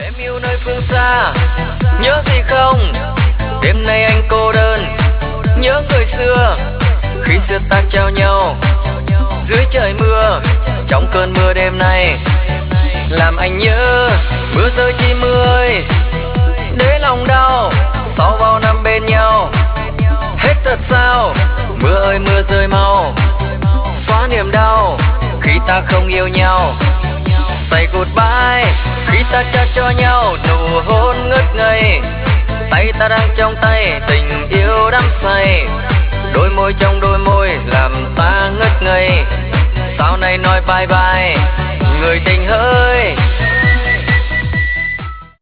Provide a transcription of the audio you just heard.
Em yêu nơi phương xa, nhớ gì không? Đêm nay anh cô đơn, nhớ người xưa. Khi xưa ta trao nhau dưới trời mưa, trong cơn mưa đêm nay làm anh nhớ. Mưa rơi chi mưa ơi, để lòng đau. Sau bao năm bên nhau, hết thật sao? Mưa ơi mưa rơi mau, xóa niềm đau khi ta không yêu nhau. Say goodbye khi ta trao cho nhau nụ hôn ngất ngây. Tay ta đang trong tay, tình yêu đắm say. Đôi môi trong đôi môi làm ta ngất ngây. Sau này nói bye bye người tình ơi.